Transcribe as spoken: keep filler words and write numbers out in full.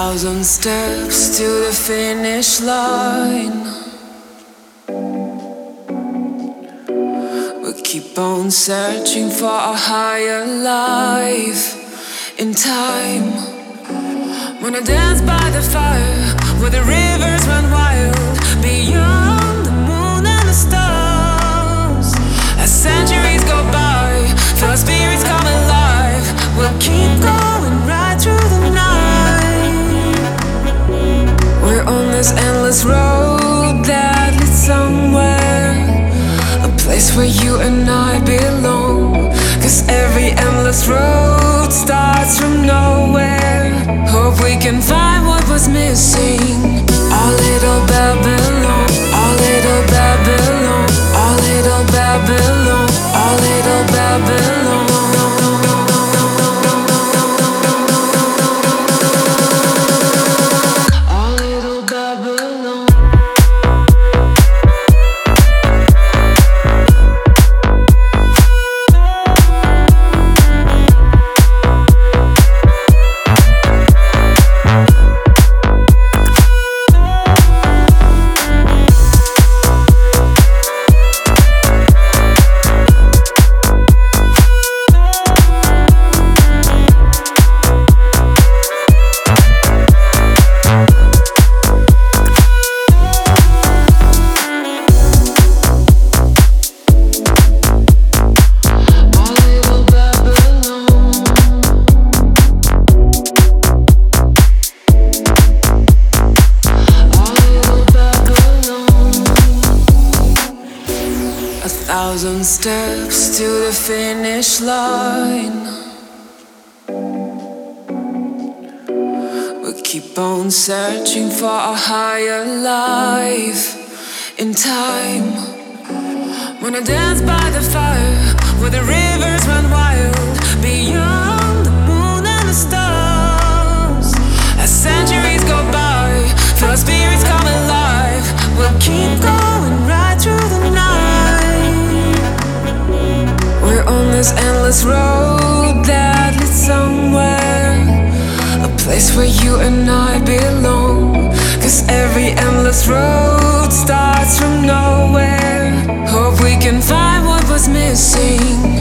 thousand steps to the finish line. We keep on searching for a higher life. In time, when I dance by the fire, where the rivers run wild, beyond the moon and the stars. As centuries go by, feel our spirits come alive. We'll keep going right through the night. We're on this endless road that leads somewhere, a place where you and I belong. Cause every endless road starts from nowhere. Hope we can find what was missing. Our little Babylon, our little Babylon, our little Babylon, our little Babylon. Thousand steps to the finish line. We keep on searching for a higher life. In time, when I dance by the fire, where the rivers run wild, beyond the moon and the stars. As centuries go by, feel our spirits come alive. We'll keep going right through the night. We're on this endless road that leads somewhere, a place where you and I belong. Cause every endless road starts from nowhere. Hope we can find what was missing.